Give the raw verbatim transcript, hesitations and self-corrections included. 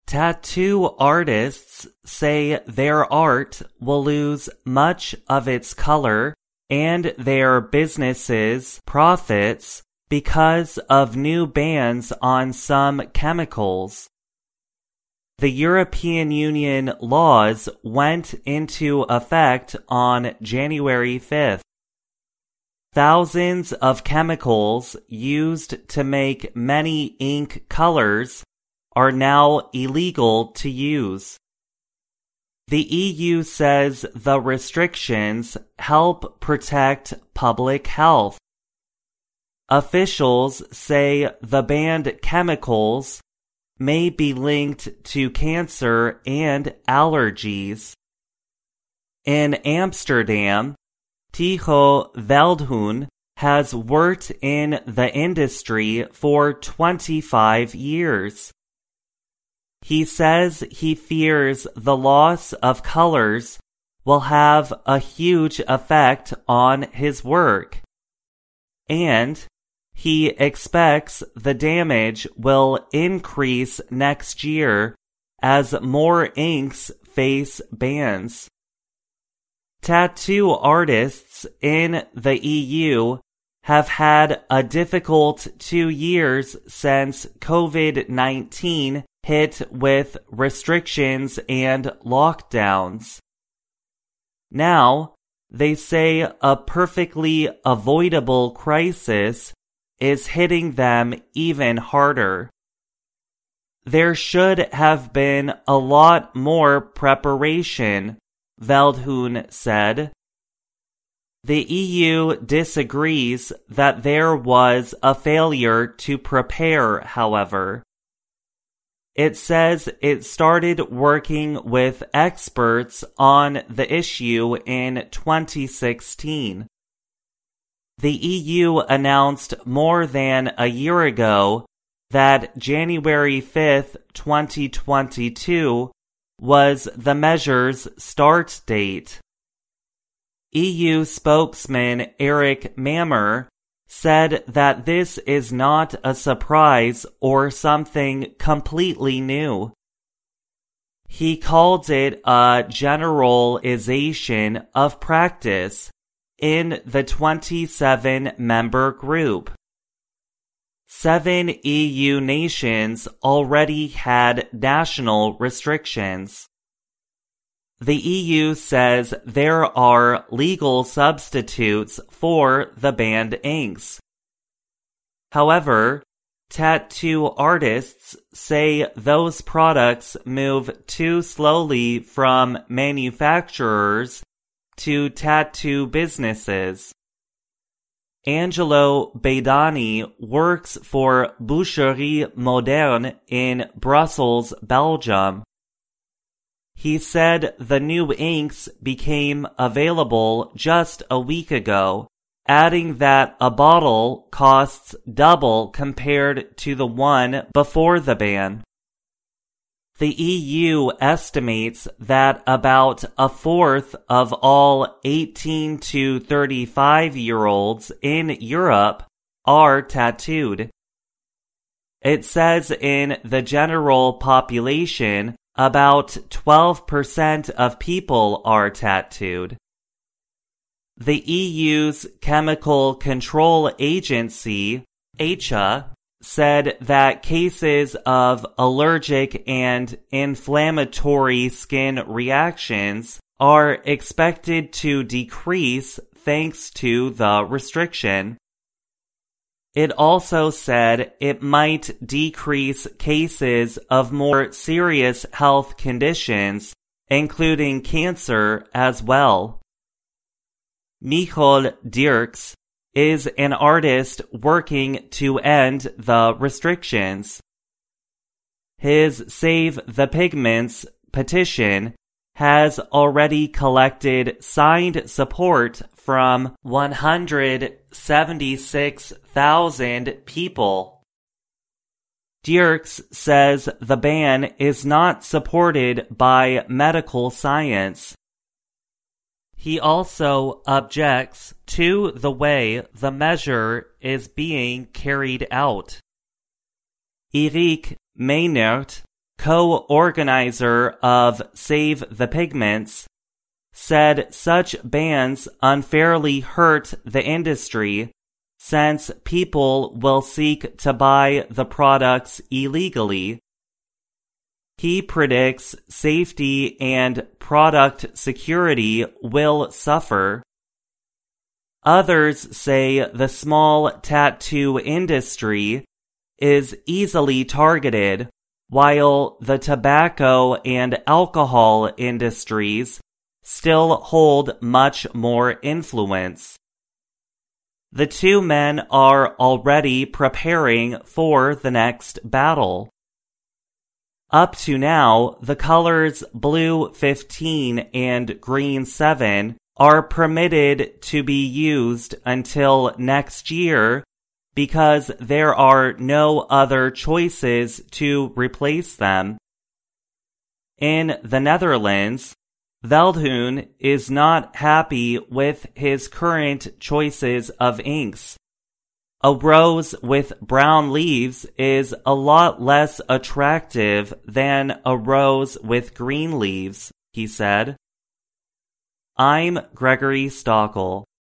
Tattoo artists say their art will lose much of its color and their businesses' profits because of new bans on some chemicals. The European Union laws went into effect on January fifth. Thousands of chemicals used to make many ink colors are now illegal to use. The E U says the restrictions help protect public health. Officials say the banned chemicals may be linked to cancer and allergies. In Amsterdam, Tycho Veldhoen has worked in the industry for twenty-five years. He says he fears the loss of colors will have a huge effect on his work, and he expects the damage will increase next year as more inks face bans. Tattoo artists in the E U have had a difficult two years since COVID nineteen hit with restrictions and lockdowns. Now, they say a perfectly avoidable crisis is hitting them even harder. There should have been a lot more preparation, Veldhoen said. The E U disagrees that there was a failure to prepare, however. It says it started working with experts on the issue in twenty sixteen. The E U announced more than a year ago that January fifth, twenty twenty-two was the measure's start date. E U spokesman Eric Mamer said that this is not a surprise or something completely new. He called it a generalization of practice in the twenty-seven member group. Seven E U nations already had national restrictions. The E U says there are legal substitutes for the banned inks. However, tattoo artists say those products move too slowly from manufacturers to tattoo businesses. Angelo Baidani works for Boucherie Moderne in Brussels, Belgium. He said the new inks became available just a week ago, adding that a bottle costs double compared to the one before the ban. The E U estimates that about a fourth of all eighteen to thirty-five year olds in Europe are tattooed. It says in the general population, about twelve percent of people are tattooed. The E U's Chemical Control Agency, E C H A, said that cases of allergic and inflammatory skin reactions are expected to decrease thanks to the restriction. It also said it might decrease cases of more serious health conditions, including cancer as well. Michal Dirks is an artist working to end the restrictions. His Save the Pigments petition has already collected signed support from one hundred seventy-six thousand people. Dirks says the ban is not supported by medical science. He also objects to the way the measure is being carried out. Eric Meinert, co-organizer of Save the Pigments, said such bans unfairly hurt the industry since people will seek to buy the products illegally. He predicts safety and product security will suffer. Others say the small tattoo industry is easily targeted, while the tobacco and alcohol industries still hold much more influence. The two men are already preparing for the next battle. Up to now, the colors blue fifteen and green seven are permitted to be used until next year because there are no other choices to replace them. In the Netherlands, Veldhoen is not happy with his current choices of inks. A rose with brown leaves is a lot less attractive than a rose with green leaves, he said. I'm Gregory Stockel.